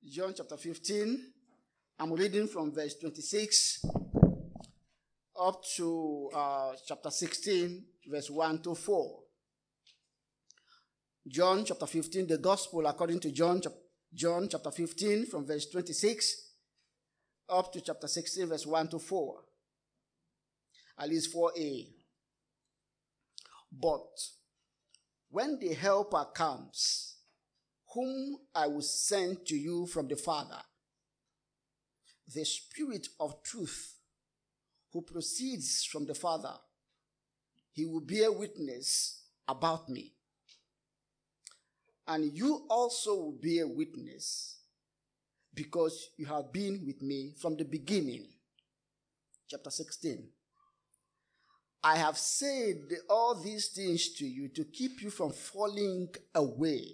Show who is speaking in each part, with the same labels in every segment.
Speaker 1: John chapter 15. I'm reading from verse 26 up to chapter 16, verse 1 to 4. John chapter 15, the gospel according to John chapter 15 from verse 26 up to chapter 16, verse 1 to 4. At least 4a. But when the Helper comes, whom I will send to you from the Father, the Spirit of truth, who proceeds from the Father, he will bear witness about me. And you also will bear witness, because you have been with me from the beginning. Chapter 16. I have said all these things to you to keep you from falling away.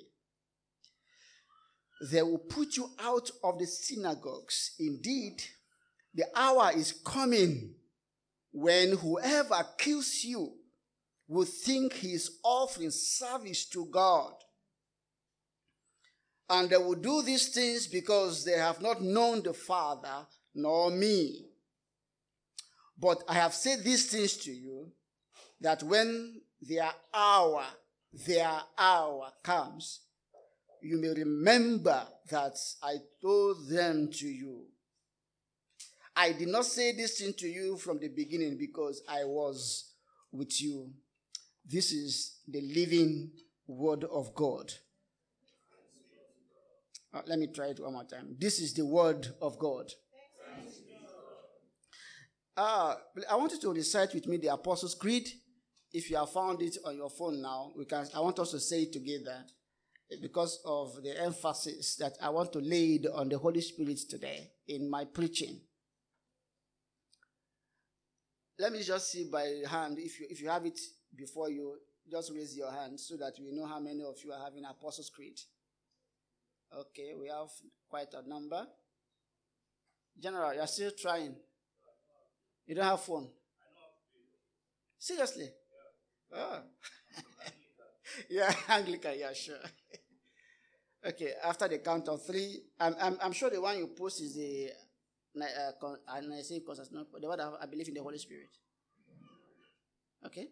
Speaker 1: They will put you out of the synagogues. Indeed, the hour is coming when whoever kills you will think he is offering service to God. And they will do these things because they have not known the Father nor me. But I have said these things to you, that when their hour comes, you may remember that I told them to you. I did not say this thing to you from the beginning because I was with you. This is the living word of God. Let me try it one more time. This is the word of God. I want you to recite with me the Apostles' Creed. If you have found it on your phone now, I want us to say it together because of the emphasis that I want to lay on the Holy Spirit today in my preaching. Let me just see by hand, if you have it before you, just raise your hand so that we know how many of you are having Apostles' Creed. Okay, we have quite a number. General, you're still trying. You don't have phone? Seriously? Yeah. Oh. Yeah, Anglican, yeah, sure. Okay, after the count of three, I'm sure the one you post is the Nicene Consensus, the one I believe in the Holy Spirit. Okay?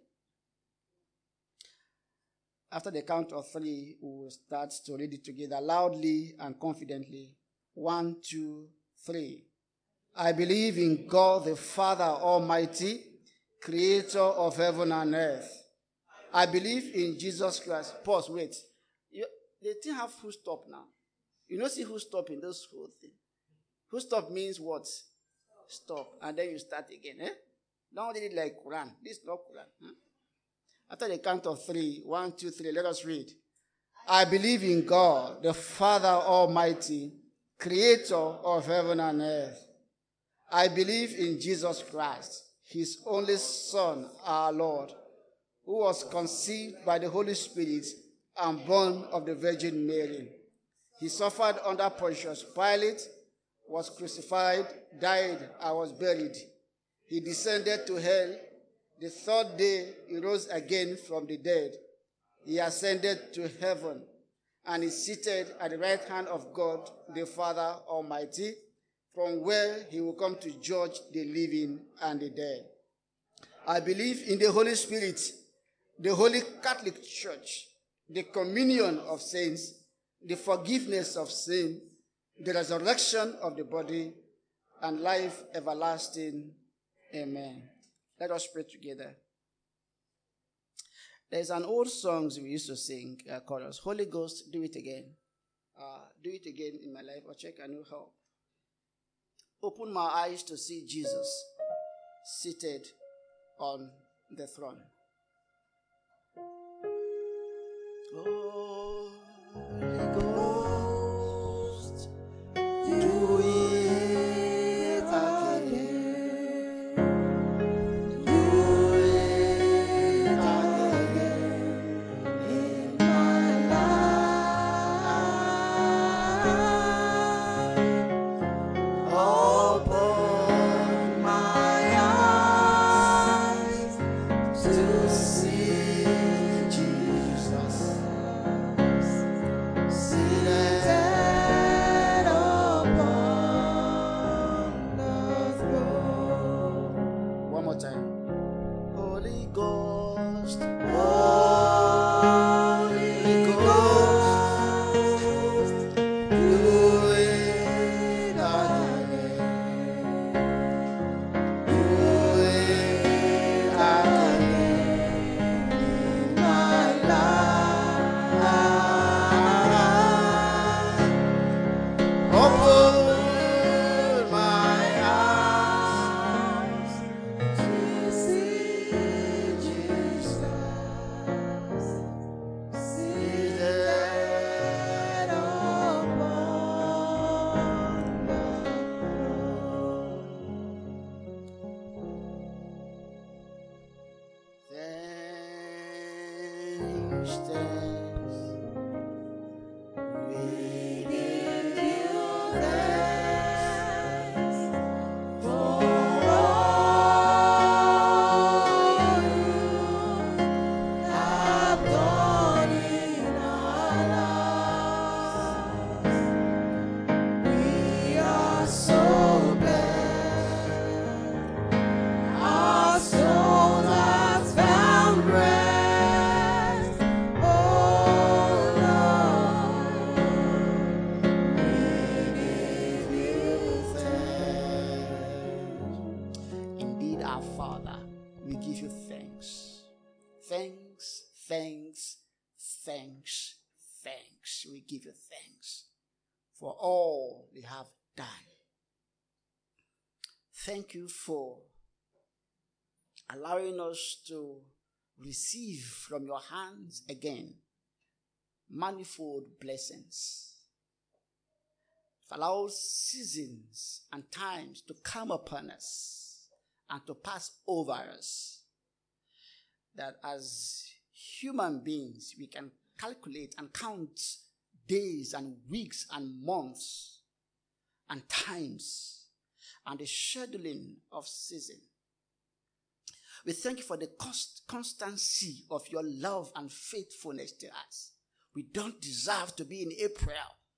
Speaker 1: After the count of three, we will start to read it together loudly and confidently. 1, 2, 3. I believe in God the Father Almighty, creator of heaven and earth. I believe in Jesus Christ. Pause, wait. They didn't have full stop now. You don't see full stop in this whole thing. Full stop means what? Stop. And then you start again. Don't read it like Quran. This is not Quran. After the count of 3, 1, 2, 3, let us read. I believe in God, the Father Almighty, creator of heaven and earth. I believe in Jesus Christ, his only Son, our Lord, who was conceived by the Holy Spirit and born of the Virgin Mary. He suffered under Pontius Pilate, was crucified, died, and was buried. He descended to hell. The third day, he rose again from the dead. He ascended to heaven and is seated at the right hand of God, the Father Almighty, from where he will come to judge the living and the dead. I believe in the Holy Spirit, the Holy Catholic Church, the communion of saints, the forgiveness of sin, the resurrection of the body, and life everlasting. Amen. Let us pray together. There's an old song we used to sing, chorus. Holy Ghost, do it again. Do it again in my life, or check a new help. Open my eyes to see Jesus seated on the throne. Holy Ghost, do it again. Do it again in my life. Open my eyes to see Jesus Our Father, we give you thanks. Thanks, thanks, thanks, thanks. We give you thanks for all you have done. Thank you for allowing us to receive from your hands again manifold blessings. Allow seasons and times to come upon us and to pass over us. That as human beings, we can calculate and count days and weeks and months and times and the scheduling of season. We thank you for the constancy of your love and faithfulness to us. We don't deserve to be in April.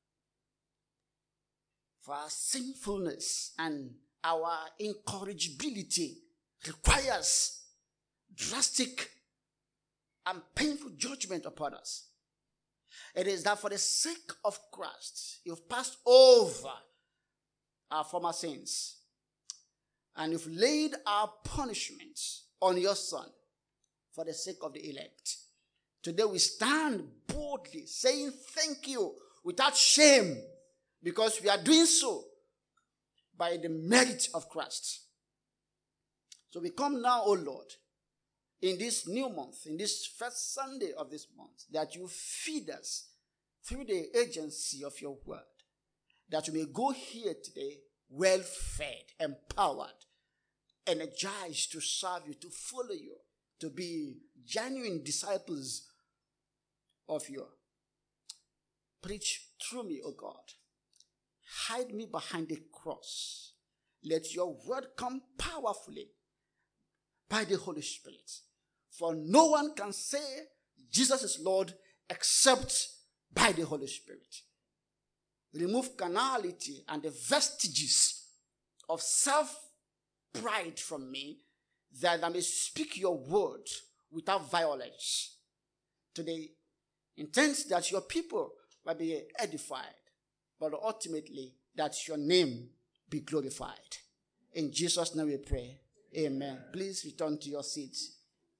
Speaker 1: For our sinfulness and our incorrigibility requires drastic and painful judgment upon us. It is that for the sake of Christ, you've passed over our former sins and you've laid our punishments on your Son for the sake of the elect. Today we stand boldly saying thank you without shame, because we are doing so by the merit of Christ. So we come now, O Lord, in this new month, in this first Sunday of this month, that you feed us through the agency of your word, that we may go here today well-fed, empowered, energized to serve you, to follow you, to be genuine disciples of you. Preach through me, O God. Hide me behind the cross. Let your word come powerfully by the Holy Spirit. For no one can say Jesus is Lord except by the Holy Spirit. Remove carnality and the vestiges of self-pride from me, that I may speak your word without violence, to the intent that your people might be edified, but ultimately that your name be glorified. In Jesus' name we pray. Amen. Please return to your seats.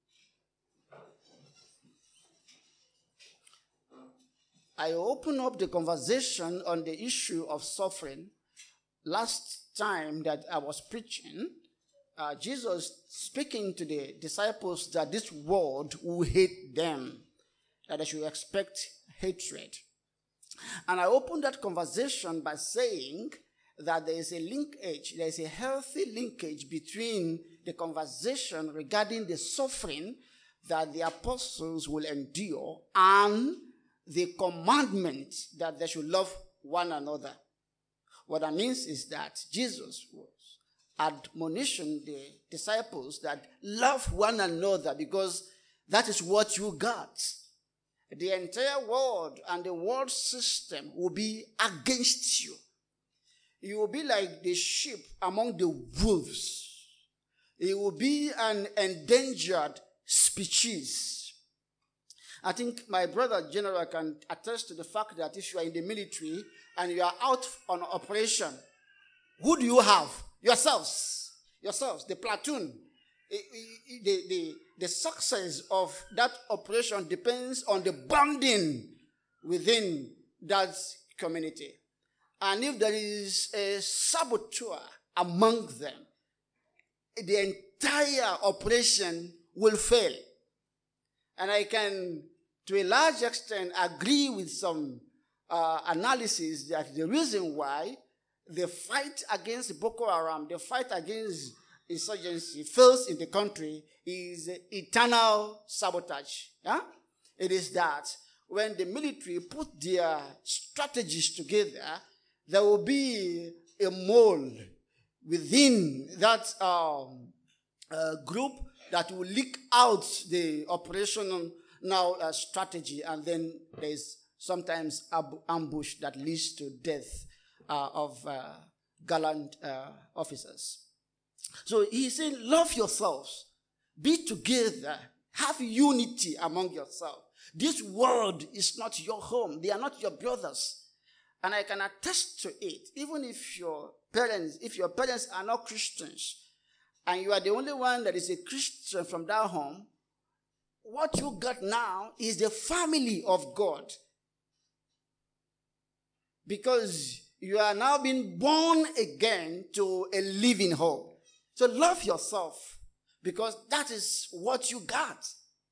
Speaker 1: I open up the conversation on the issue of suffering. Last time that I was preaching, Jesus speaking to the disciples that this world will hate them, that they should expect hatred. And I opened that conversation by saying that there is a linkage, there is a healthy linkage between the conversation regarding the suffering that the apostles will endure and the commandment that they should love one another. What that means is that Jesus was admonishing the disciples that love one another because that is what you got. The entire world and the world system will be against you. You will be like the sheep among the wolves. It will be an endangered species. I think my brother general can attest to the fact that if you are in the military and you are out on operation, who do you have? Yourselves, the platoon. The success of that operation depends on the bonding within that community. And if there is a saboteur among them, the entire operation will fail. And I can, to a large extent, agree with some analysis that the reason why the fight against Boko Haram, the fight against insurgency fails in the country is eternal sabotage. Yeah? It is that when the military put their strategies together, there will be a mold within that group that will leak out the operational strategy, and then there's sometimes ambush that leads to death of gallant officers. So he's saying, love yourselves, be together, have unity among yourselves. This world is not your home. They are not your brothers. And I can attest to it. Even if your parents are not Christians, and you are the only one that is a Christian from that home, what you got now is the family of God. Because you are now being born again to a living hope. So love yourself, because that is what you got.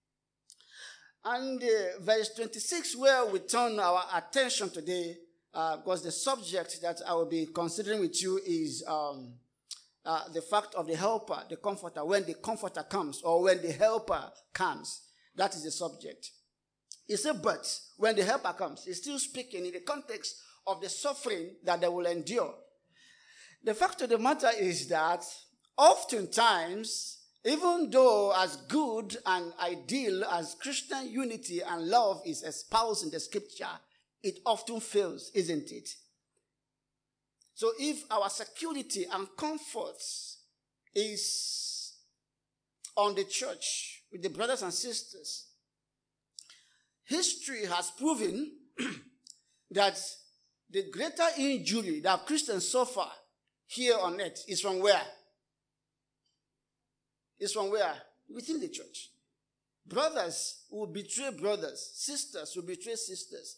Speaker 1: And verse 26, where we turn our attention today, because the subject that I will be considering with you is the fact of the helper, the comforter, when the comforter comes, or when the helper comes. That is the subject. He said, but when the helper comes, he's still speaking in the context of the suffering that they will endure. The fact of the matter is that oftentimes, even though as good and ideal as Christian unity and love is espoused in the scripture, it often fails, isn't it? So if our security and comfort is on the church, with the brothers and sisters, history has proven that the greater injury that Christians suffer here on earth is from where? Is from where? Within the church. Brothers will betray brothers. Sisters will betray sisters.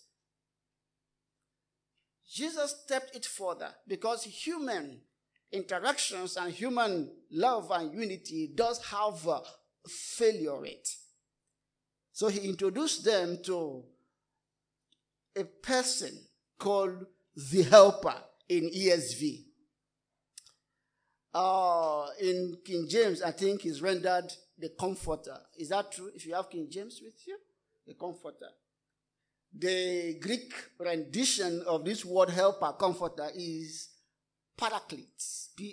Speaker 1: Jesus stepped it further because human interactions and human love and unity does have a failure rate. So he introduced them to a person called the helper in ESV. In King James, I think is rendered the comforter. Is that true? If you have King James with you, the comforter. The Greek rendition of this word helper, comforter, is paraclete.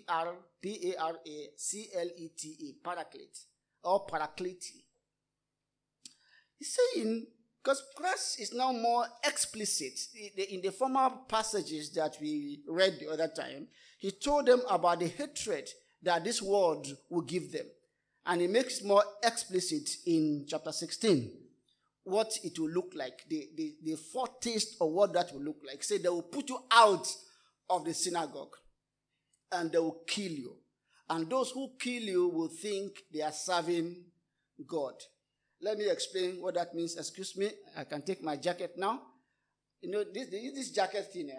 Speaker 1: P-R-A-C-L-E-T-E, paraclete, or paraclete. He's saying, because Christ is now more explicit. In the former passages that we read the other time, he told them about the hatred that this world will give them. And he makes more explicit in chapter 16 what it will look like, the foretaste of what that will look like. Say, they will put you out of the synagogue and they will kill you. And those who kill you will think they are serving God. Let me explain what that means. Excuse me, I can take my jacket now. You know, this jacket thing,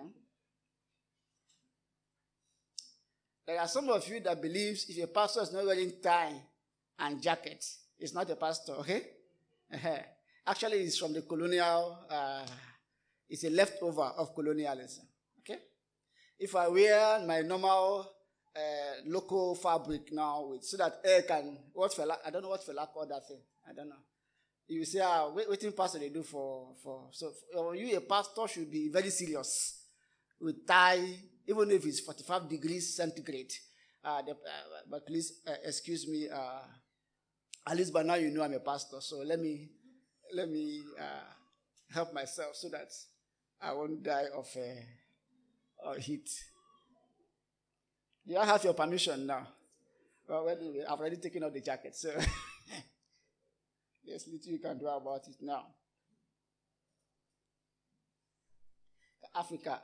Speaker 1: there are some of you that believes if a pastor is not wearing tie and jacket, it's not a pastor, okay? Actually, it's from the colonial, it's a leftover of colonialism, okay? If I wear my normal local fabric now, so that air can, I don't know what fella call that thing, I don't know. You say, what pastor they do for you, a pastor should be very serious with tie, even if it's 45 degrees centigrade. But please excuse me. At least by now you know I'm a pastor, so let me help myself so that I won't die of heat. Do I have your permission now? Well, anyway, I've already taken off the jacket, so there's little you can do about it now. Africa.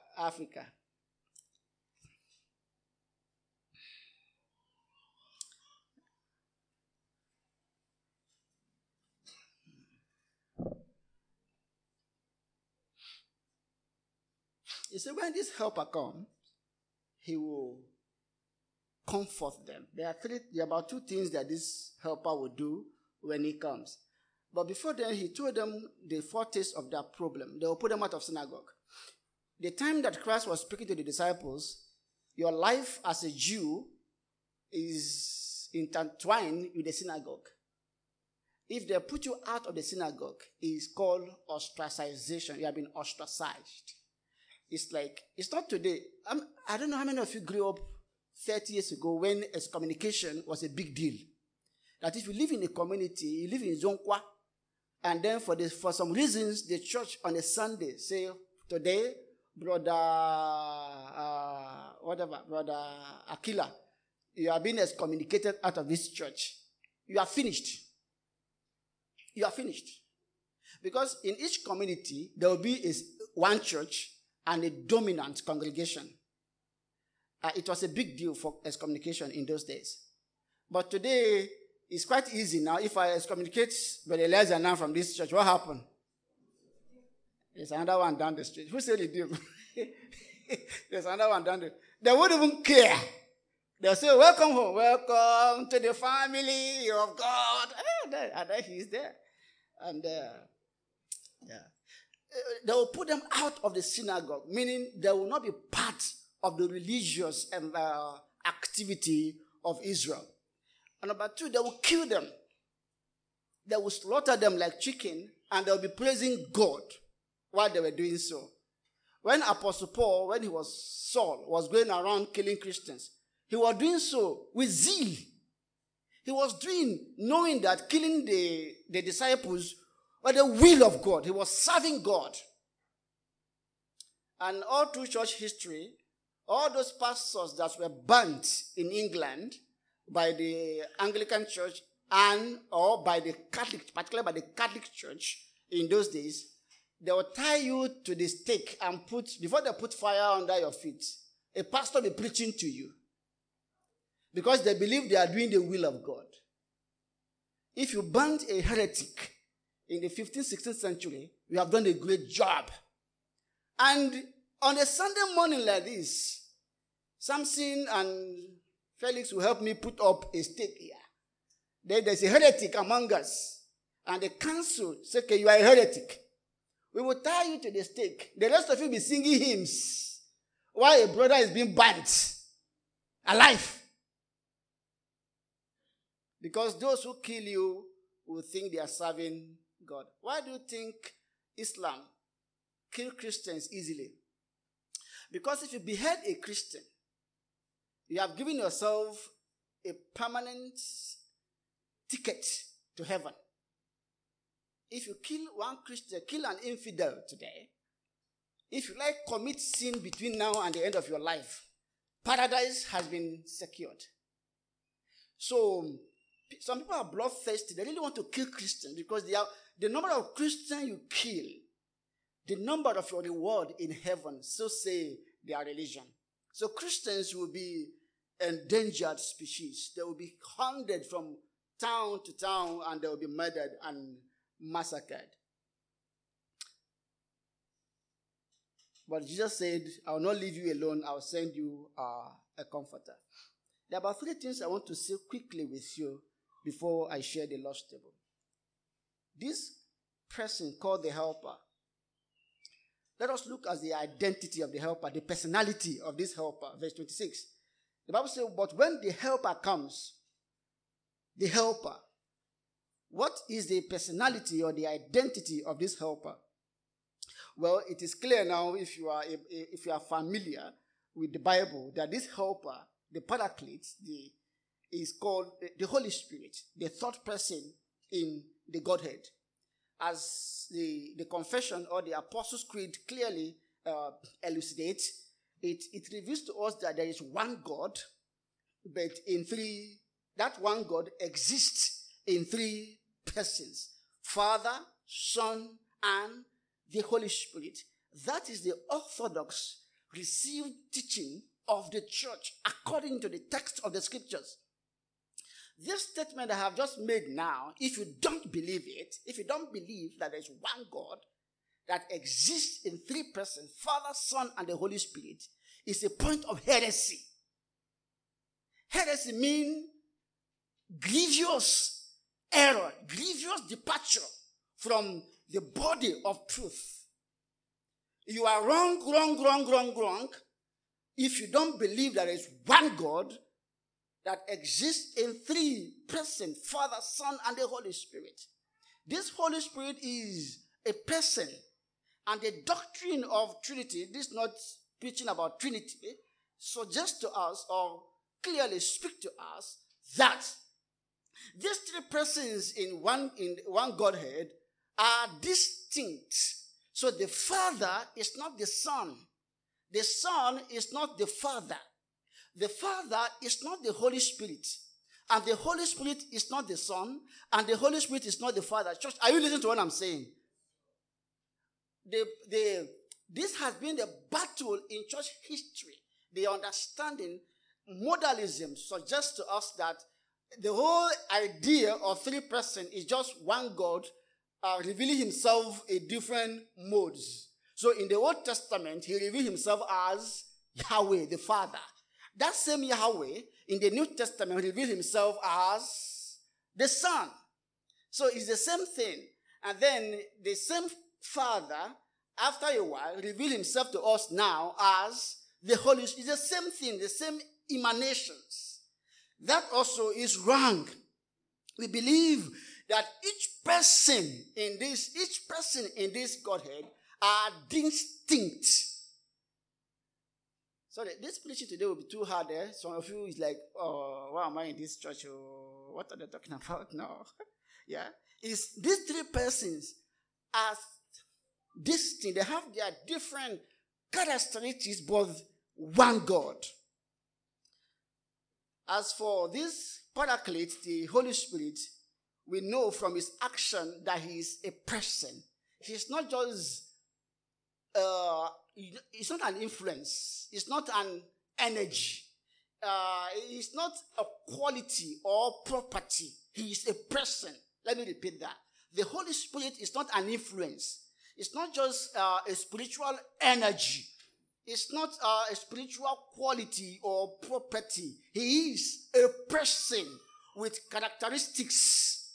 Speaker 1: You see, when this helper comes, he will comfort them. There are about two things that this helper will do when he comes. But before then, he told them the foretaste of that problem. They will put them out of synagogue. The time that Christ was speaking to the disciples, your life as a Jew is intertwined with the synagogue. If they put you out of the synagogue, it's called ostracization. You have been ostracized. It's like, it's not today. I don't know how many of you grew up 30 years ago when excommunication was a big deal. That if you live in a community, you live in Zonkwa, and then for some reasons, the church on a Sunday say, today, Brother Aquila, you are being excommunicated out of this church. You are finished. You are finished. Because in each community, there will be one church and a dominant congregation. It was a big deal for excommunication in those days. But today, it's quite easy now. If I excommunicate Brother Elijah now from this church, what happened? There's another one down the street. Who said it did? There's another one down the street. They wouldn't even care. They'll say, welcome home. Welcome to the family of God. And then he's there. And they will put them out of the synagogue, meaning they will not be part of the religious activity of Israel. And number two, they will kill them. They will slaughter them like chicken, and they will be praising God while they were doing so. When Apostle Paul, when he was Saul, was going around killing Christians, he was doing so with zeal. He was doing, knowing that killing the disciples was the will of God. He was serving God. And all through church history, all those pastors that were burnt in England by the Anglican Church or by the Catholic, particularly by the Catholic Church in those days, they will tie you to the stake and before they put fire under your feet, a pastor will be preaching to you. Because they believe they are doing the will of God. If you burnt a heretic in the 15th, 16th century, you have done a great job. And on a Sunday morning like this, Samson and Felix will help me put up a stake here. There's a heretic among us. And the council say, okay, you are a heretic. We will tie you to the stake. The rest of you will be singing hymns while a brother is being burnt alive. Because those who kill you will think they are serving God. Why do you think Islam kills Christians easily? Because if you behead a Christian, you have given yourself a permanent ticket to heaven. If you kill one Christian, kill an infidel today, if you commit sin between now and the end of your life, paradise has been secured. So, some people are bloodthirsty. They really want to kill Christians because the number of Christians you kill, the number of your reward in heaven, so say their religion. So Christians will be endangered species. They will be hunted from town to town and they will be murdered and massacred. But Jesus said, I will not leave you alone. I will send you a comforter. There are about 3 things I want to say quickly with you before I share the Lord's table. This person called the helper. Let us look at the identity of the helper, the personality of this helper. Verse 26. The Bible says, but when the helper comes, the helper, what is the personality or the identity of this helper? Well, it is clear now if you are familiar with the Bible that this helper, the Paraclete, is called the Holy Spirit, the third person in the Godhead. As the confession or the Apostles' Creed clearly elucidates, it reveals to us that there is one God, but that one God exists in 3 persons: Father, Son, and the Holy Spirit. That is the orthodox received teaching of the church according to the text of the scriptures. This statement I have just made now, if you don't believe it, if you don't believe that there is one God that exists in 3 persons, Father, Son, and the Holy Spirit, is a point of heresy. Heresy means grievous error, grievous departure from the body of truth. You are wrong if you don't believe there is one God that exists in 3 persons, Father, Son, and the Holy Spirit. This Holy Spirit is a person, and the doctrine of Trinity, this is not preaching about Trinity, suggests to us or clearly speak to us that these 3 persons in one Godhead are distinct. So the Father is not the Son. The Son is not the Father. The Father is not the Holy Spirit. And the Holy Spirit is not the Son. And the Holy Spirit is not the Father. Church, are you listening to what I'm saying? This has been the battle in church history. The understanding, modalism suggests to us that the whole idea of three persons is just one God revealing himself in different modes. So in the Old Testament, he revealed himself as Yahweh, the Father. That same Yahweh in the New Testament revealed himself as the Son. So it's the same thing. And then the same Father, after a while, revealed himself to us now as the Holy Spirit. It's the same thing, the same emanations. That also is wrong. We believe that each person in this Godhead are distinct. So this preaching today will be too hard. Some of you is like, oh, why am I in this church? Oh, what are they talking about now? Yeah. Is these three persons are distinct. They have their different characteristics, but one God. As for this Paraclete, the Holy Spirit, we know from his action that he is a person. He's not just, it's not an influence. It's not an energy. It's not a quality or property. He is a person. Let me repeat that. The Holy Spirit is not an influence. It's not just a spiritual energy. It's not a spiritual quality or property. He is a person with characteristics.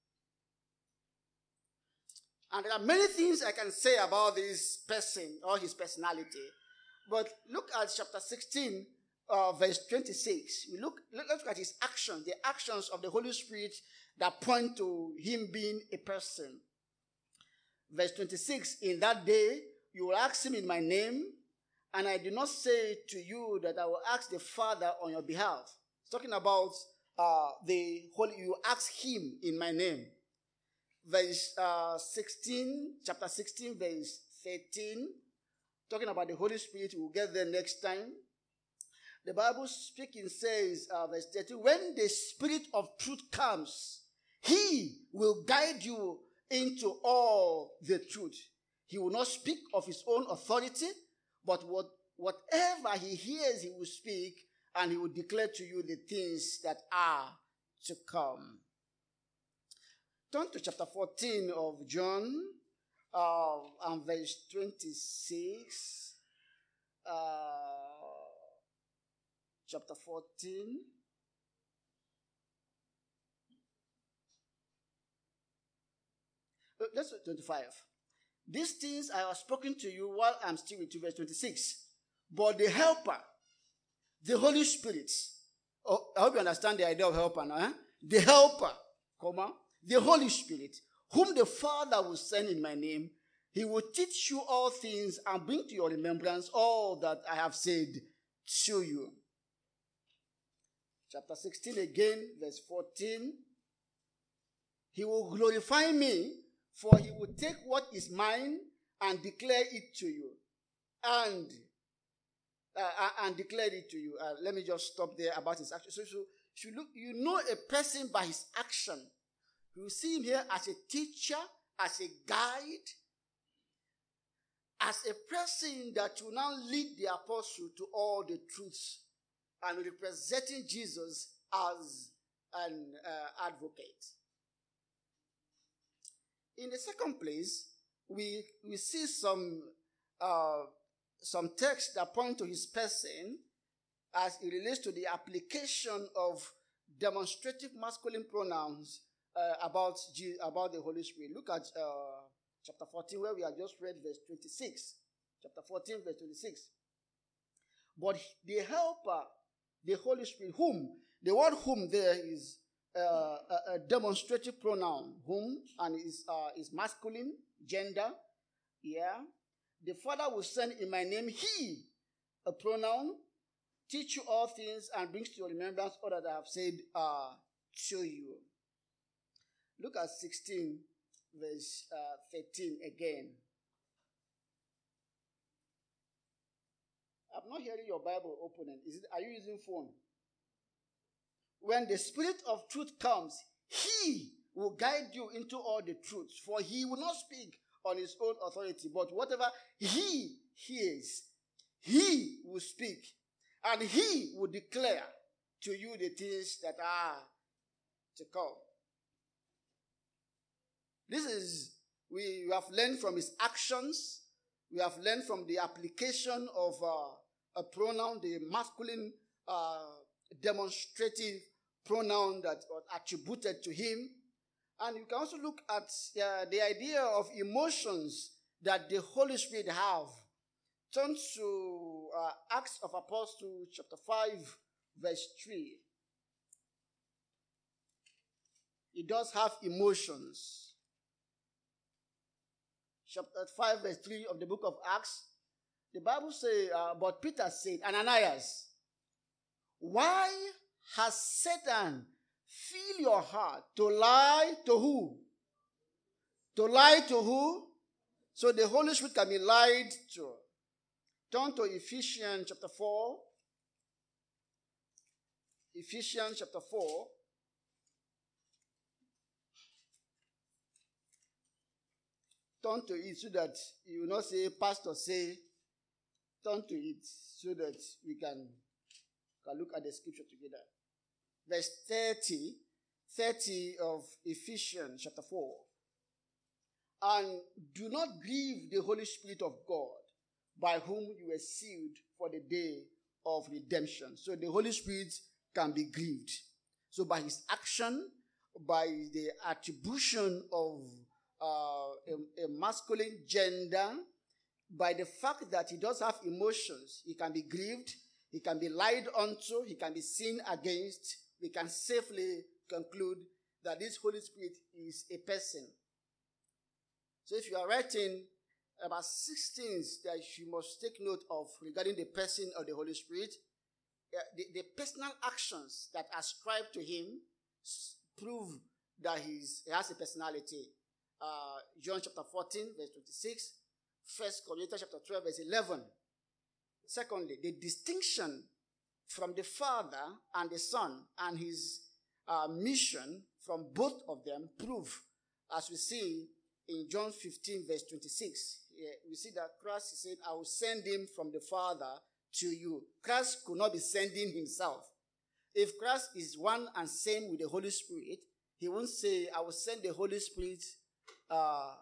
Speaker 1: And there are many things I can say about this person or his personality. But look at chapter 16, verse 26. Let's look at his actions, the actions of the Holy Spirit that point to him being a person. Verse 26, in that day you will ask him in my name, and I do not say to you that I will ask the Father on your behalf. It's talking about the Holy, you ask him in my name. Verse 16, chapter 16, verse 13, talking about the Holy Spirit. We'll get there next time. The Bible speaking says, verse 13, when the Spirit of truth comes, he will guide you into all the truth. He will not speak of his own authority, but whatever he hears, he will speak, and he will declare to you the things that are to come. Turn to chapter 14 of John, and verse 26. Chapter 14. That's 25. These things I have spoken to you while I'm still with you, verse 26. But the Helper, the Holy Spirit, I hope you understand the idea of helper now. The Helper, the Holy Spirit, whom the Father will send in my name, he will teach you all things and bring to your remembrance all that I have said to you. Chapter 16 again, verse 14. He will glorify me, for he will take what is mine and declare it to you. And declare it to you. Let me just stop there about his action. So you know a person by his action. You see him here as a teacher, as a guide, as a person that will now lead the apostle to all the truths and representing Jesus as an advocate. In the second place, we see some texts that point to his person as it relates to the application of demonstrative masculine pronouns about the Holy Spirit. Look at chapter 14 where we have just read verse 26. Chapter 14 verse 26. But the Helper, the Holy Spirit, whom, the word whom there is a demonstrative pronoun, whom, and is masculine, gender. Yeah. The Father will send in my name, he, a pronoun, teach you all things and brings to your remembrance all that I have said to you. Look at 16, verse 13 again. I'm not hearing your Bible opening. Are you using phone? When the Spirit of truth comes, he will guide you into all the truths. For he will not speak on his own authority, but whatever he hears, he will speak. And he will declare to you the things that are to come. We have learned from his actions. We have learned from the application of a pronoun, the masculine demonstrative pronoun that was attributed to him. And you can also look at the idea of emotions that the Holy Spirit have. Turn to Acts of Apostles chapter 5 verse 3. He does have emotions. Chapter 5 verse 3 of the book of Acts. The Bible says, but Peter said, Ananias, why has Satan filled your heart to lie to who? To lie to who? So the Holy Spirit can be lied to. Turn to Ephesians chapter 4. Ephesians chapter 4. Turn to it so that you will not say, pastor say, turn to it so that we can look at the scripture together. Verse 30 of Ephesians chapter 4. And do not grieve the Holy Spirit of God, by whom you were sealed for the day of redemption. So the Holy Spirit can be grieved. So by his action, by the attribution of a masculine gender, by the fact that he does have emotions, he can be grieved, he can be lied unto, he can be sinned against. We can safely conclude that this Holy Spirit is a person. So if you are writing about 6 things that you must take note of regarding the person of the Holy Spirit, the personal actions that are ascribed to him prove that he has a personality. John chapter 14, verse 26. 1 Corinthians chapter 12, verse 11. Secondly, the distinction from the Father and the Son and his mission from both of them prove, as we see in John 15, verse 26. We see that Christ said, I will send him from the Father to you. Christ could not be sending himself. If Christ is one and same with the Holy Spirit, he won't say, I will send the Holy Spirit. How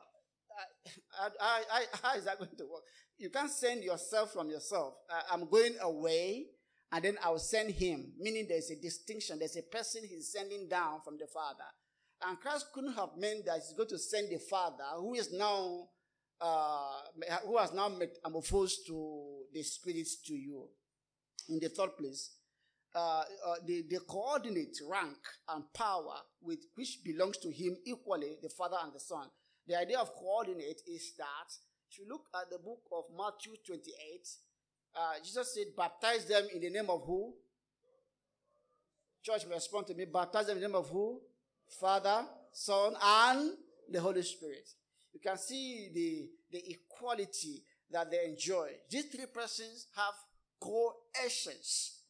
Speaker 1: is that going to work? You can't send yourself from yourself. I'm going away, and then I will send him, meaning there's a distinction. There's a person he's sending down from the Father. And Christ couldn't have meant that he's going to send the Father, who has now metamorphosed to the spirits to you. In the third place, the coordinate rank and power with which belongs to him equally, the Father and the Son. The idea of coordinate is that, if you look at the book of Matthew 28, Jesus said, baptize them in the name of who? Church, respond to me. Baptize them in the name of who? Father, Son, and the Holy Spirit. You can see the equality that they enjoy. These 3 persons have co-essence,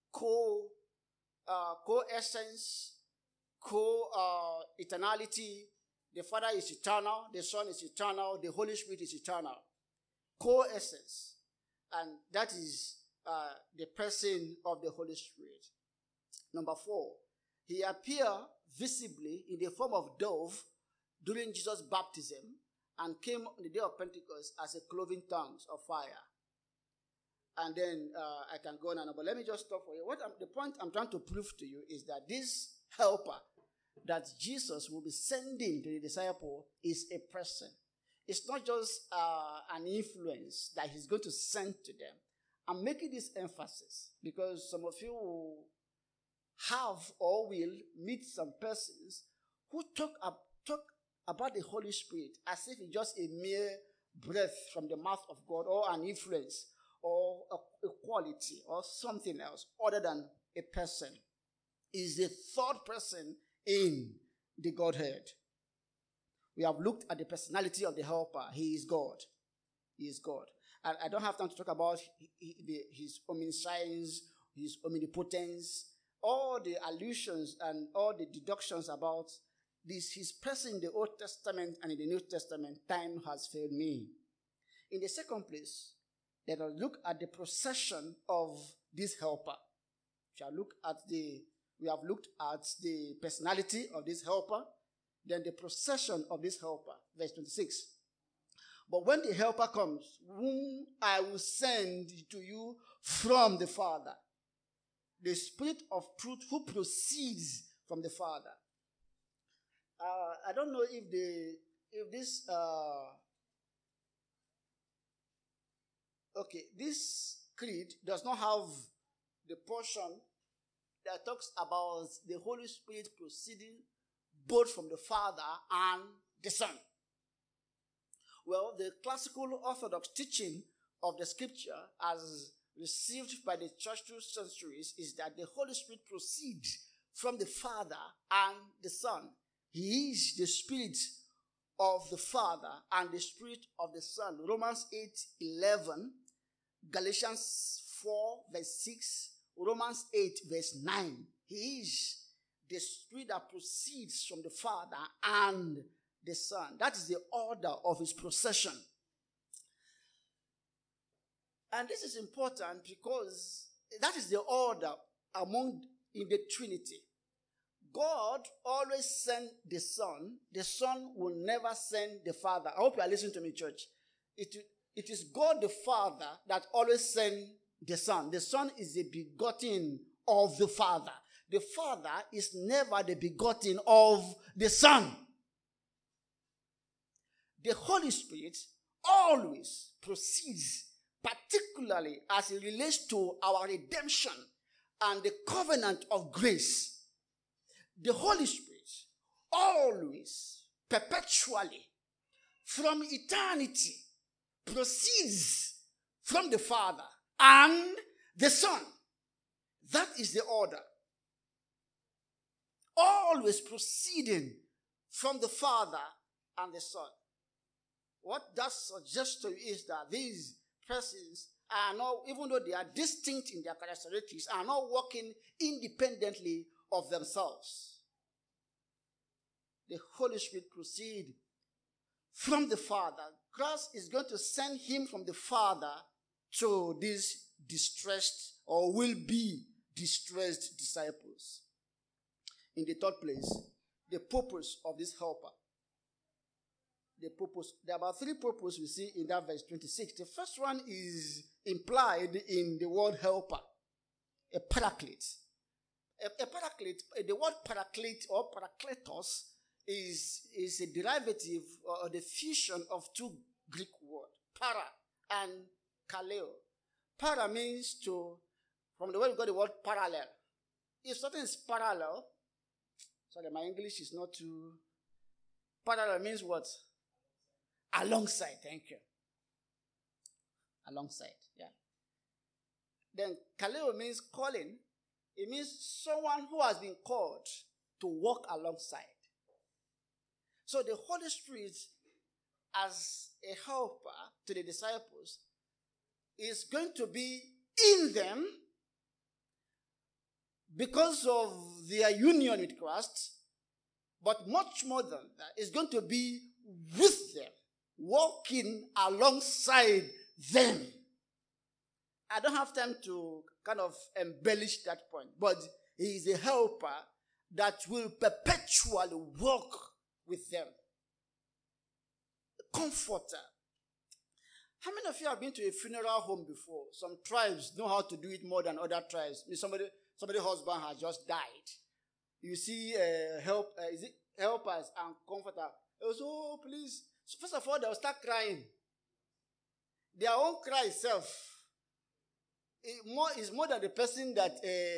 Speaker 1: eternality. The Father is eternal, the Son is eternal, the Holy Spirit is eternal. Co-essence. And that is the person of the Holy Spirit. Number 4, he appeared visibly in the form of dove during Jesus' baptism and came on the day of Pentecost as a cloven tongues of fire. And then I can go on and on, but let me just stop for you. The point I'm trying to prove to you is that this helper that Jesus will be sending to the disciple is a person. It's not just an influence that he's going to send to them. I'm making this emphasis because some of you will have or will meet some persons who talk about the Holy Spirit as if it's just a mere breath from the mouth of God, or an influence, or a quality, or something else other than a person. Is the third person in the Godhead. We have looked at the personality of the helper. He is God. He is God. And I don't have time to talk about his omniscience, his omnipotence, all the allusions and all the deductions about this, his person in the Old Testament and in the New Testament. Time has failed me. In the second place, let us look at the procession of this helper. We shall look at the We have looked at the personality of this helper, then the procession of this helper, verse 26. But when the helper comes, whom I will send to you from the Father, the Spirit of truth who proceeds from the Father. I don't know if this creed does not have the portion that talks about the Holy Spirit proceeding both from the Father and the Son. Well, the classical Orthodox teaching of the Scripture, as received by the church through centuries, is that the Holy Spirit proceeds from the Father and the Son. He is the Spirit of the Father and the Spirit of the Son. Romans 8:11, Galatians 4 verse 6, Romans 8 verse 9. He is the Spirit that proceeds from the Father and the Son. That is the order of his procession. And this is important because that is the order in the Trinity. God always sent the Son. The Son will never send the Father. I hope you are listening to me, church. It is God the Father that always sends the Son. The Son is the begotten of the Father. The Father is never the begotten of the Son. The Holy Spirit always proceeds, particularly as it relates to our redemption and the covenant of grace. The Holy Spirit always, perpetually, from eternity, proceeds from the Father and the Son. That is the order. Always proceeding from the Father and the Son. What that suggests to you is that these persons are not, even though they are distinct in their characteristics, are not working independently of themselves. The Holy Spirit proceeds from the Father. Christ is going to send him from the Father to these distressed or will be distressed disciples. In the third place, the purpose of this helper. The purpose. There are about three purposes we see in that verse 26. The first one is implied in the word helper, a paraclete. A paraclete, the word paraclete or parakletos is a derivative or the fusion of two Greek words, para and kaleo. Para means to, from the word we got the word parallel. If something is parallel, sorry, my English is not too, parallel means what? Alongside, thank you. Alongside, yeah. Then kaleo means calling. It means someone who has been called to walk alongside. So the Holy Spirit, as a helper to the disciples, is going to be in them because of their union with Christ, but much more than that, is going to be with them, walking alongside them. I don't have time to kind of embellish that point, but he is a helper that will perpetually walk with them. A comforter. How many of you have been to a funeral home before? Some tribes know how to do it more than other tribes. Somebody's husband has just died. You see helpers and comforter. Oh, please. So first of all, they'll start crying. Their own cry itself is more than the person that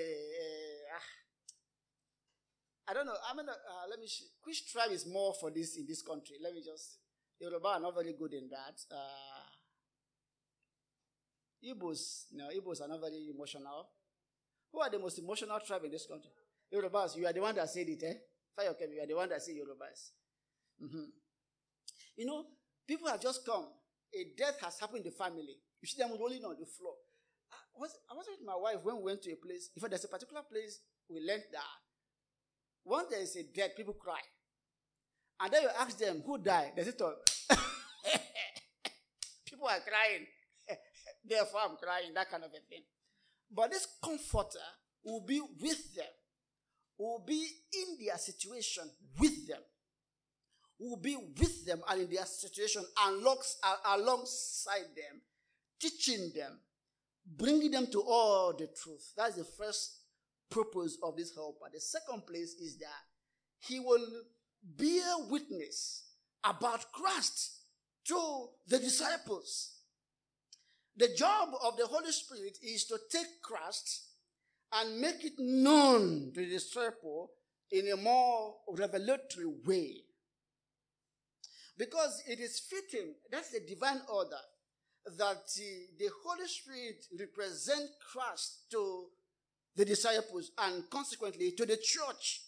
Speaker 1: I don't know. Let me see. Which tribe is more for this in this country? Let me just. Yoruba are not very good in that. Igbos are not very emotional. Who are the most emotional tribe in this country? Yorubas. You are the one that said it, eh? Fayokemi, you are the one that said Yorubas. Mm-hmm. You know, people have just come. A death has happened in the family. You see them rolling on the floor. I was with my wife when we went to a place. In fact, there's a particular place we learned that when there is a death, people cry. And then you ask them, who died? They say, people are crying. Therefore, I'm crying, that kind of a thing. But this comforter will be with them, will be in their situation with them. Will be with them and in their situation alongside them, teaching them, bringing them to all the truth. That's the first purpose of this helper. The second place is that he will bear witness about Christ to the disciples. The job of the Holy Spirit is to take Christ and make it known to the disciple in a more revelatory way. Because it is fitting, that's the divine order, that the Holy Spirit represent Christ to the disciples and consequently to the church.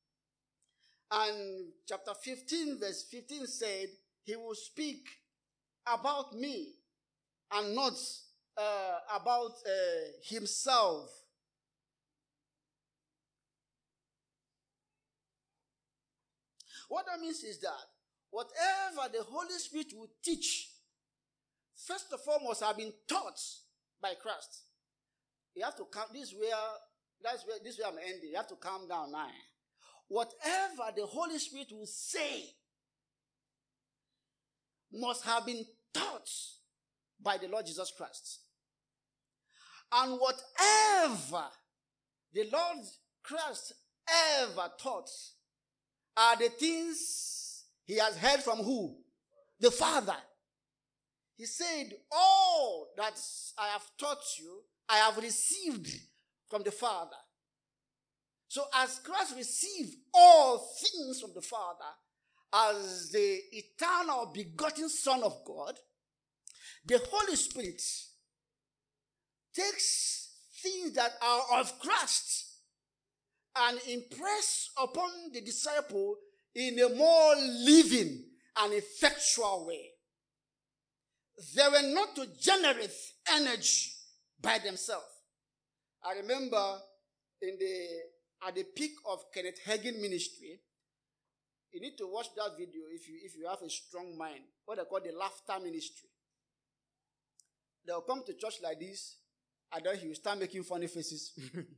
Speaker 1: And chapter 15 verse 15 said, he will speak about me and not about himself. What that means is that whatever the Holy Spirit will teach, first of all must have been taught by Christ. You have to calm. This is where I'm ending. You have to calm down now. Whatever the Holy Spirit will say must have been taught by the Lord Jesus Christ. And whatever the Lord Christ ever taught are the things he has heard from who? The Father. He said, all that I have taught you, I have received from the Father. So as Christ received all things from the Father, as the eternal begotten Son of God, the Holy Spirit takes things that are of Christ and impress upon the disciple in a more living and effectual way. They were not to generate energy by themselves. I remember at the peak of Kenneth Hagin ministry, you need to watch that video if you have a strong mind, what they call the laughter ministry. They'll come to church like this, and then he will start making funny faces.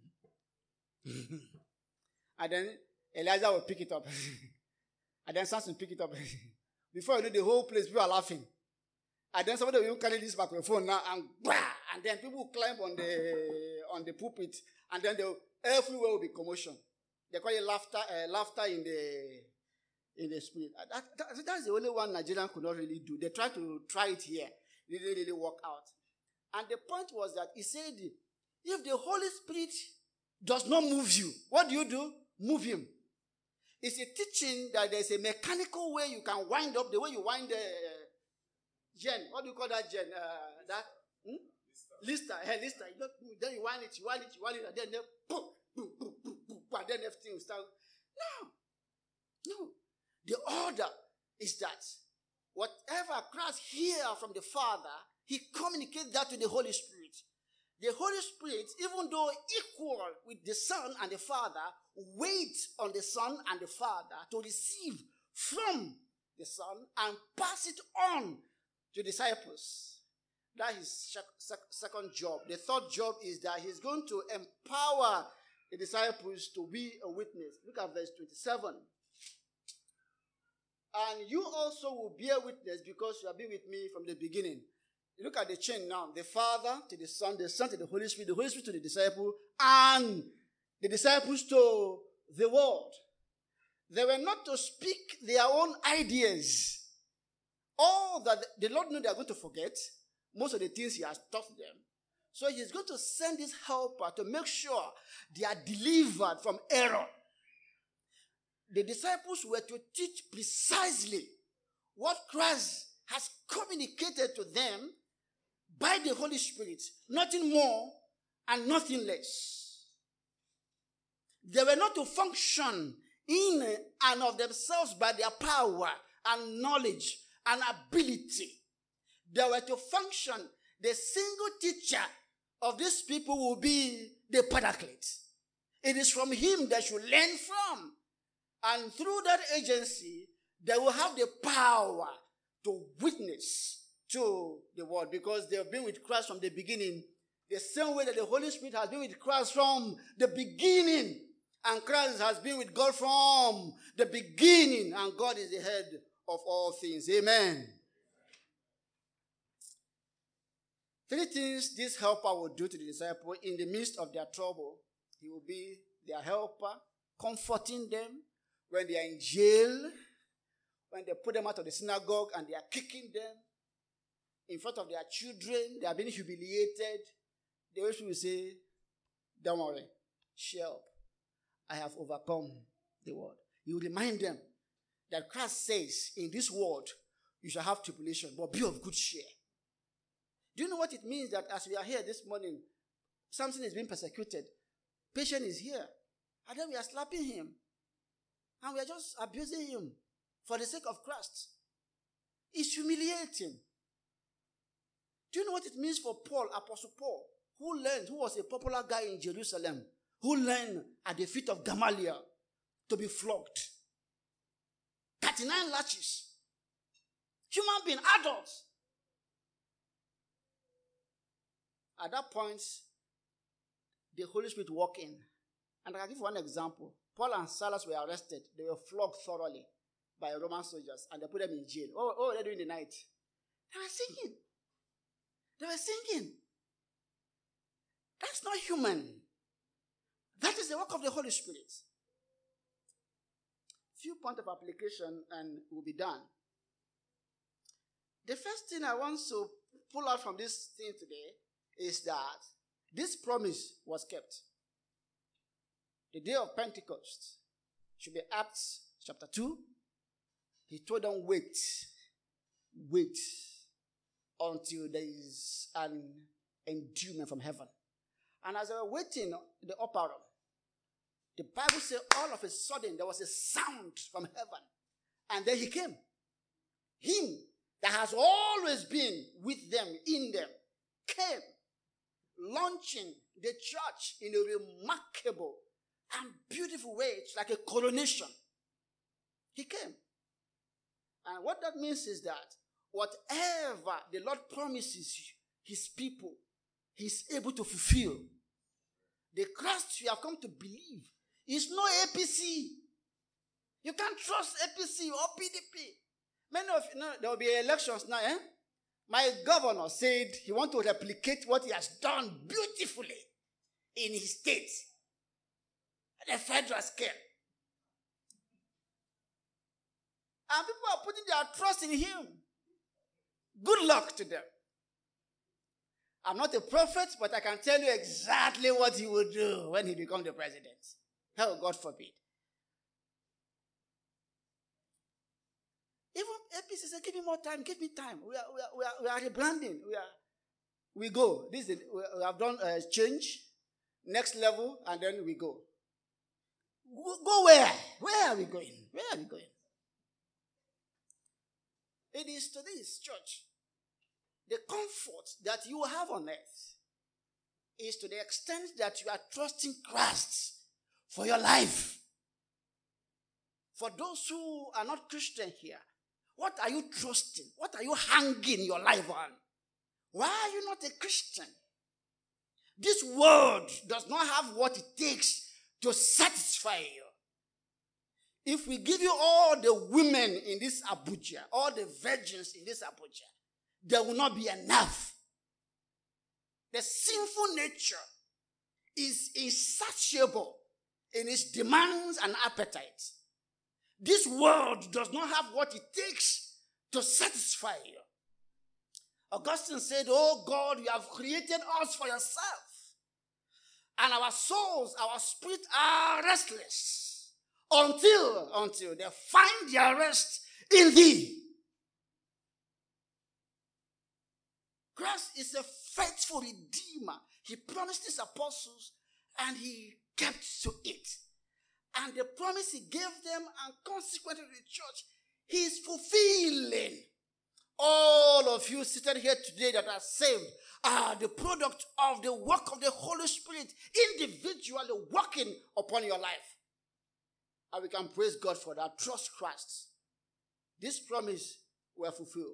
Speaker 1: And then Elijah will pick it up. And then Samson pick it up. Before you know, the whole place, people are laughing. And then somebody will carry this microphone now and bah! And then people will climb on the pulpit, and then everywhere will be commotion. They call it laughter in the spirit. That's the only one Nigerian could not really do. They tried to try it here. It didn't really work out. And the point was that he said, if the Holy Spirit does not move you, what do? Move him. It's a teaching that there's a mechanical way you can wind up, the way you wind the gen. What do you call that gen? Lister. Lister. Then you wind it, and then boom, boom, boom, boom, boom, and then everything will start. No. The order is that whatever Christ hears from the Father, he communicates that to the Holy Spirit. The Holy Spirit, even though equal with the Son and the Father, waits on the Son and the Father to receive from the Son and pass it on to disciples. That is his second job. The third job is that he's going to empower the disciples to be a witness. Look at verse 27. And you also will bear witness because you have been with me from the beginning. Look at the chain now. The Father to the Son to the Holy Spirit to the disciple, and the disciples to the world. They were not to speak their own ideas. All that the Lord knew they are going to forget, most of the things he has taught them. So he's going to send this helper to make sure they are delivered from error. The disciples were to teach precisely what Christ has communicated to them by the Holy Spirit, nothing more and nothing less. They were not to function in and of themselves by their power and knowledge and ability. They were to function. The single teacher of these people will be the Paraclete. It is from him they should learn from. And through that agency, they will have the power to witness to the world, because they have been with Christ from the beginning, the same way that the Holy Spirit has been with Christ from the beginning. And Christ has been with God from the beginning, and God is the head of all things. Amen. Three things this helper will do to the disciple in the midst of their trouble. He will be their helper, comforting them when they are in jail, when they put them out of the synagogue and they are kicking them in front of their children, they are being humiliated. They will say, don't worry, cheer up. I have overcome the world. You remind them that Christ says, in this world, you shall have tribulation, but be of good cheer. Do you know what it means that as we are here this morning, Samson is being persecuted, patient is here, and then we are slapping him, and we are just abusing him for the sake of Christ? It's humiliating. Do you know what it means for Paul, Apostle Paul, who was a popular guy in Jerusalem, who learned at the feet of Gamaliel to be flogged? 39 lashes. Human being, adults. At that point, the Holy Spirit walked in. And I can give one example. Paul and Silas were arrested. They were flogged thoroughly by Roman soldiers, and they put them in jail. Oh, they're doing the night. They were singing. They were singing. That's not human. That is the work of the Holy Spirit. Few points of application and we'll be done. The first thing I want to pull out from this thing today is that this promise was kept. The day of Pentecost should be Acts chapter 2. He told them, wait until there is an endowment from heaven. And as they were waiting in the upper room, the Bible says all of a sudden there was a sound from heaven. And then he came. Him that has always been with them, in them, came, launching the church in a remarkable and beautiful way. It's like a coronation. He came. And what that means is that whatever the Lord promises his people, he's able to fulfill. The Christ you have come to believe is no APC. You can't trust APC or PDP. Many of you know there will be elections now. My governor said he wants to replicate what he has done beautifully in his state at the federal scale. And people are putting their trust in him. Good luck to them. I'm not a prophet, but I can tell you exactly what he will do when he becomes the president. Oh, God forbid. Even APC said, give me more time, give me time. We are rebranding. We go. We have done a change, next level, and then we go. Go where? Where are we going? Where are we going? It is to this church. The comfort that you have on earth is to the extent that you are trusting Christ for your life. For those who are not Christian here, what are you trusting? What are you hanging your life on? Why are you not a Christian? This world does not have what it takes to satisfy you. If we give you all the women in this Abuja, all the virgins in this Abuja, there will not be enough. The sinful nature is insatiable in its demands and appetites. This world does not have what it takes to satisfy you. Augustine said, oh God, you have created us for yourself. And our souls, our spirit are restless until they find their rest in thee. Christ is a faithful redeemer. He promised his apostles and he kept to it. And the promise he gave them and consequently the church, he is fulfilling. All of you seated here today that are saved are the product of the work of the Holy Spirit individually working upon your life. And we can praise God for that. Trust Christ. This promise will fulfill.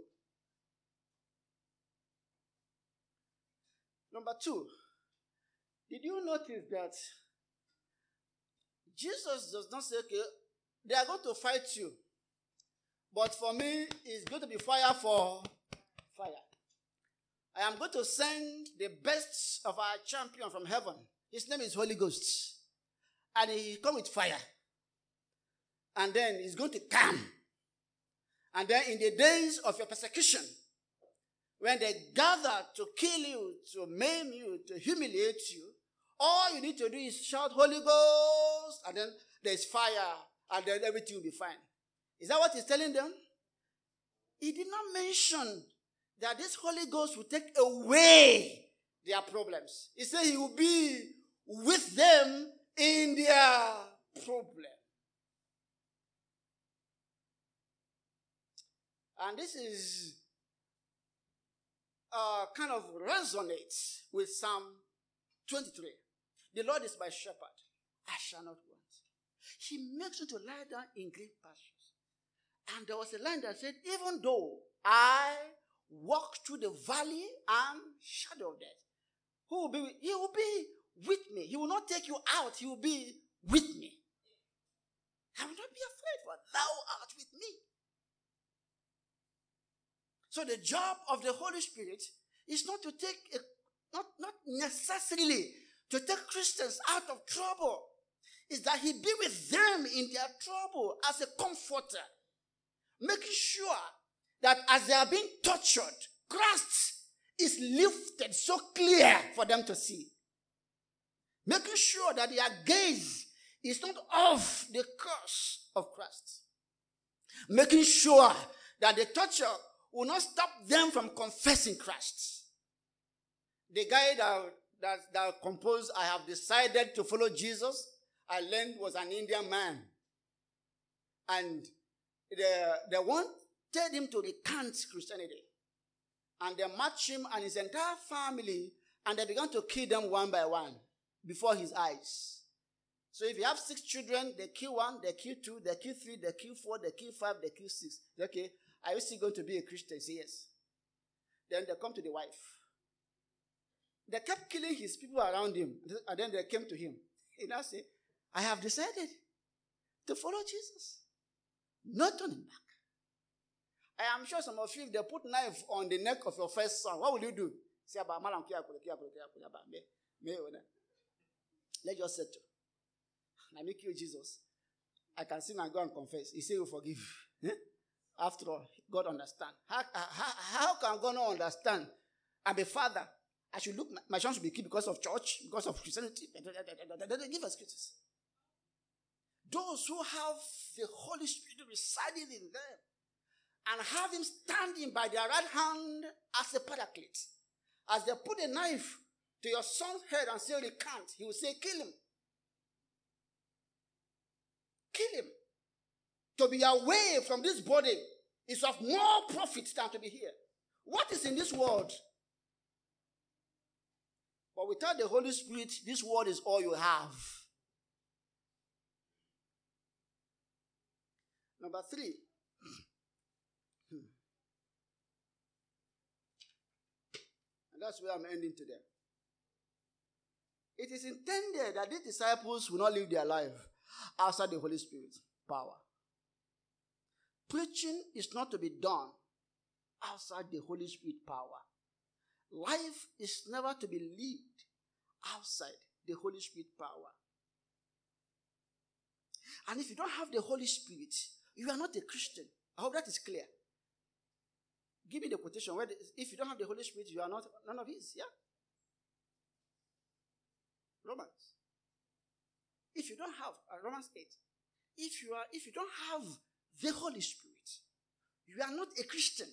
Speaker 1: Number 2, did you notice that Jesus does not say, okay, they are going to fight you. But for me, it's going to be fire for fire. I am going to send the best of our champion from heaven. His name is Holy Ghost. And he come with fire. And then he's going to come. And then in the days of your persecution, when they gather to kill you, to maim you, to humiliate you, all you need to do is shout Holy Ghost, and then there's fire, and then everything will be fine. Is that what he's telling them? He did not mention that this Holy Ghost will take away their problems. He said he will be with them in their problem. And this is kind of resonates with Psalm 23. The Lord is my shepherd, I shall not want. He makes me to lie down in green pastures. And there was a line that said, even though I walk through the valley and shadow of death, he will be with me. He will not take you out. He will be with me. I will not be afraid, for thou art with me. So the job of the Holy Spirit is not to take, not necessarily to take Christians out of trouble. It's that he be with them in their trouble as a comforter, making sure that as they are being tortured, Christ is lifted so clear for them to see. Making sure that their gaze is not off the curse of Christ. Making sure that the torture will not stop them from confessing Christ. The guy that composed I Have Decided to Follow Jesus, I learned was an Indian man. And they wanted him to recant Christianity. And they marched him and his entire family, and they began to kill them one by one before his eyes. So if you have 6 children, they kill 1, they kill 2, they kill 3, they kill 4, they kill 5, they kill 6. Okay, are you still going to be a Christian? Say yes. Then they come to the wife. They kept killing his people around him. And then they came to him. He now said, I have decided to follow Jesus. Not turning back. I am sure some of you, if they put knife on the neck of your first son, what will you do? Say, let's just settle. And I make you Jesus. I can sin and go and confess. He say you forgive. After all, God understands. How can God not understand? I'm a father. I should look, my son should be killed because of church, because of Christianity. They give excuses. Those who have the Holy Spirit residing in them and have him standing by their right hand as a paraclete. As they put a knife to your son's head and say recant, he will say kill him. Kill him. To be away from this body is of more profit than to be here. What is in this world? But without the Holy Spirit, this world is all you have. Number 3. And that's where I'm ending today. It is intended that these disciples will not live their life outside the Holy Spirit power. Preaching is not to be done outside the Holy Spirit power. Life is never to be lived outside the Holy Spirit power. And if you don't have the Holy Spirit, you are not a Christian. I hope that is clear. Give me the quotation where if you don't have the Holy Spirit, you are not none of his. Yeah? Romans. If you don't have Romans 8, if you don't have the Holy Spirit, you are not a Christian.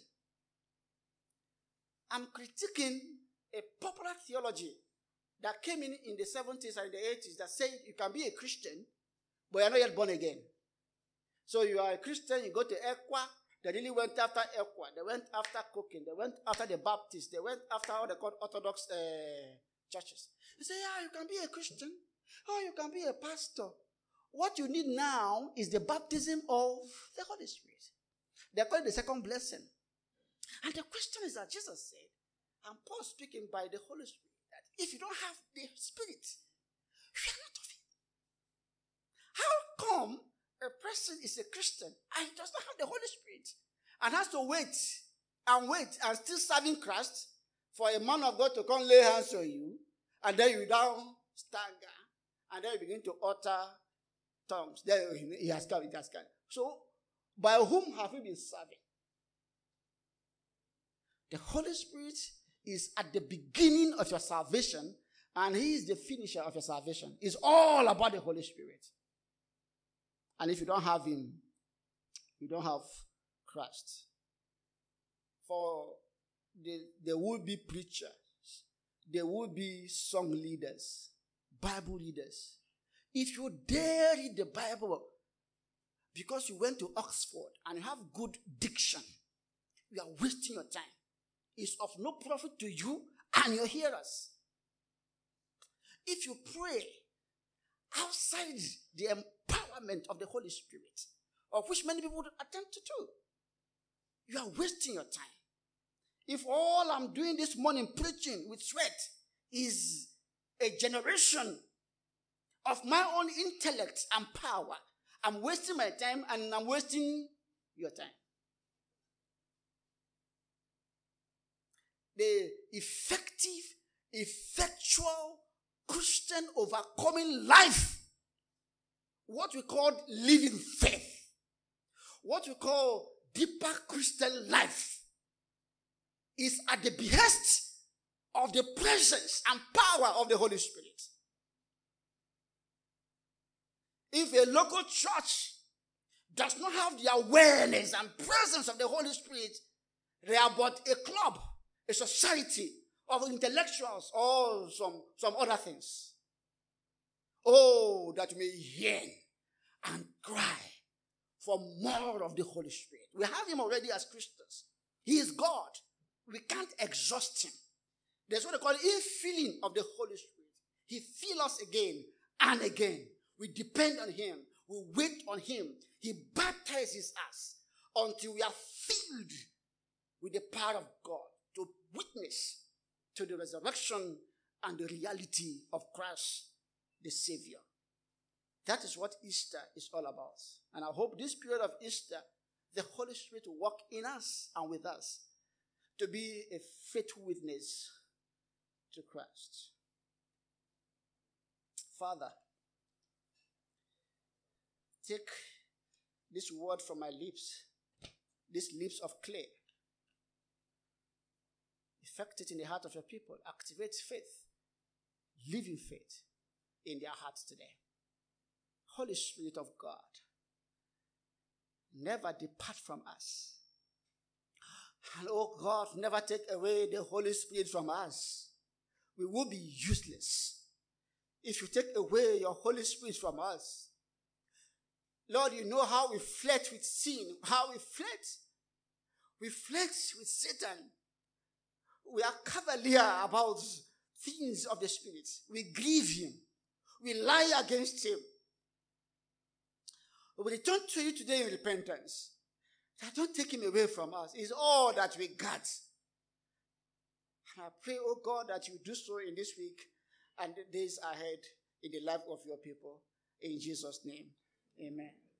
Speaker 1: I'm critiquing a popular theology that came in the 70s and the 80s that said you can be a Christian, but you're not yet born again. So you are a Christian, you go to ECWA. They really went after ECWA. They went after cooking. They went after the Baptists. They went after what they call Orthodox churches. You say, yeah, you can be a Christian. Oh, you can be a pastor. What you need now is the baptism of the Holy Spirit. They call it the second blessing. And the question is that Jesus said, and Paul speaking by the Holy Spirit, that if you don't have the Spirit, you are not of him. person is a Christian and he does not have the Holy Spirit and has to wait and still serving Christ for a man of God to come lay hands on you, and then you down stagger, and then you begin to utter tongues. Then he has come. So, by whom have you been serving? The Holy Spirit is at the beginning of your salvation, and he is the finisher of your salvation. It's all about the Holy Spirit. And if you don't have him, you don't have Christ. For there will be preachers, there will be song leaders, Bible readers. If you dare read the Bible because you went to Oxford and you have good diction, you are wasting your time. It's of no profit to you and your hearers. If you pray outside the empowerment of the Holy Spirit, of which many people attempt to do, you are wasting your time. If all I'm doing this morning, preaching with sweat, is a generation of my own intellect and power, I'm wasting my time and I'm wasting your time. The effectual Christian overcoming life, what we call living faith, what we call deeper Christian life, is at the behest of the presence and power of the Holy Spirit. If a local church does not have the awareness and presence of the Holy Spirit, they are but a club, a society of intellectuals or some other things. Oh, that we may yearn and cry for more of the Holy Spirit. We have him already as Christians. He is God. We can't exhaust him. There's what they call infilling of the Holy Spirit. He fills us again and again. We depend on him. We wait on him. He baptizes us until we are filled with the power of God to witness to the resurrection and the reality of Christ the Savior. That is what Easter is all about. And I hope this period of Easter, the Holy Spirit will work in us and with us to be a faithful witness to Christ. Father, take this word from my lips, these lips of clay, effect it in the heart of your people, activate faith, living faith in their hearts today. Holy Spirit of God, never depart from us. And oh God, never take away the Holy Spirit from us. We will be useless if you take away your Holy Spirit from us. Lord, you know how we flirt with sin, how we flirt. We flirt with Satan. We are cavalier about things of the Spirit. We grieve him. We lie against him. We return to you today in repentance. Don't take him away from us. It's all that we got. And I pray, oh God, that you do so in this week and the days ahead in the life of your people. In Jesus' name, amen.